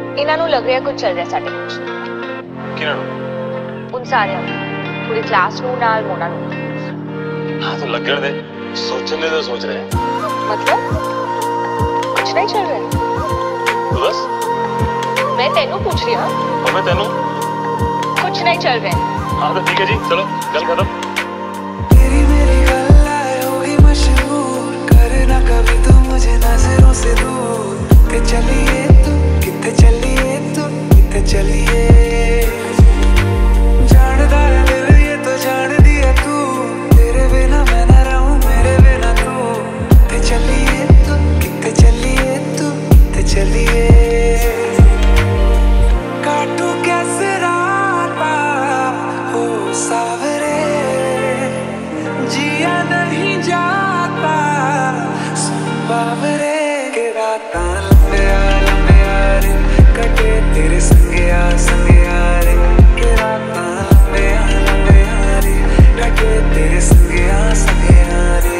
इन्हां नूं लग ਰਿਹਾ ਕੁਝ ਚੱਲ ਰਿਹਾ ਸਾਡੇ ਵਿੱਚ। ਕਿਹਨਾਂ ਨੂੰ? उन सारिਆਂ ਨੂੰ, ਪੂਰੀ ਕਲਾਸ ਨੂੰ ਨਾਲ ਮੋਨਾ ਨੂੰ। हाँ तो लगन दे, सोचने तो सोच रहे हैं। मतलब कुछ नहीं चल रहा तो बस मैं तेनू पूछ रही हूँ। और मैं तेनू कुछ नहीं चल रहा हाँ तो ठीक है जी, चलो गल खत्म। तेरी मेरी गल्लाएं होगी मशहूर, करना कभी तो मुझे नजरों से दूर। कित्ते चलिए तू, कित्ते चलिए तू, कित्ते चलिए। जानदा है दिल ये तो जान दिया तू, तेरे बिना मैं ना रहूं मेरे बिना तू। कित्ते चलिए तू, कित्ते चलिए तू, कित्ते चलिए। काटू कैसे राता हो सावरे, जिया नहीं जाता बावरे के राता। लंबे रे कटे तेरे संगया संगया रे के राता। लंबे रे कटे तेरे संगया संगया रे।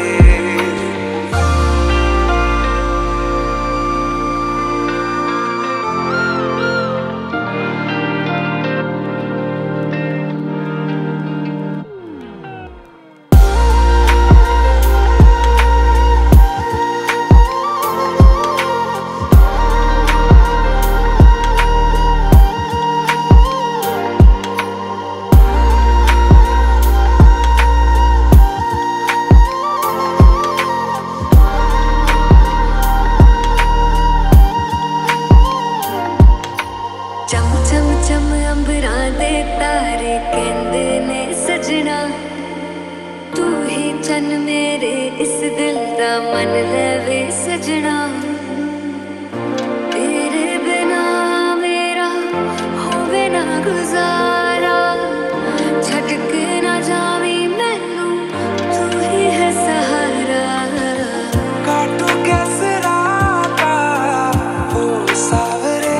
चम चम चम अंबरां दे तारे कहंदे ने सजना, तू ही चन मेरे इस दिल दा मन लवे सजना। तेरे बिना मेरा होवे ना गुजारा, छट के ना जावी मैनू तू ही है सहारा। काटू कैसे राता हो सावरे,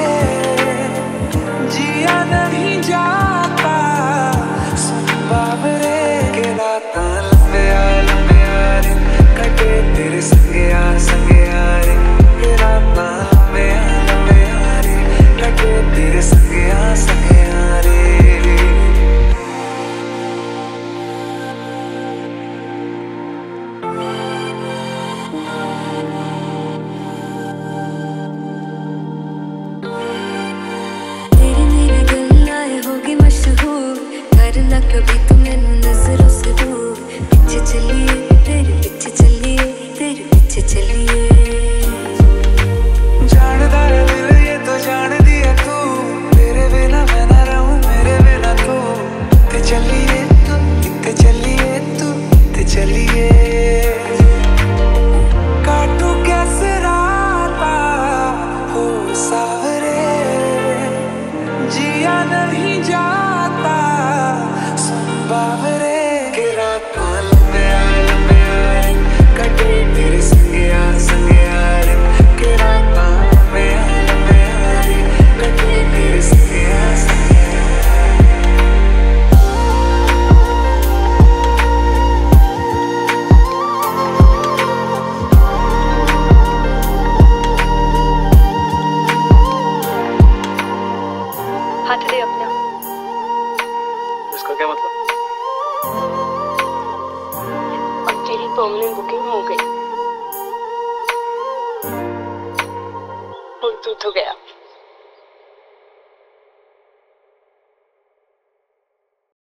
जिया नहीं जाता बावरे के राता। लंबे रे कटे तेरे संगया संगया रे के राता। लंबे रे कटे तेरे संगया संगया रे। तेरी मेरी गल्लाएं होगी मशहूर, करना कभी तो मैनू नजरों से दूर। पीछे चलिए तेरे पीछे चलिए, तेरे पीछे चलिए। जानदा है दिल ये तो जान दिया तू, तेरे बिना मैं ना रहूं मेरे बिना तू। कित्ते चलिए तू, कित्ते चलिए तू, कित्ते चलिए। काटू कैसे राता हो सावरे, जिया नहीं जाता बावरे के राता। लंबे रे कटे तेरे संगया संगया रे के राता। लंबे रे कटे तेरे संगया संगया। हाथ दे अपना। इसका क्या मतलब? अब तेरी परमानेंट बुकिंग हो गई, और तू तो गया।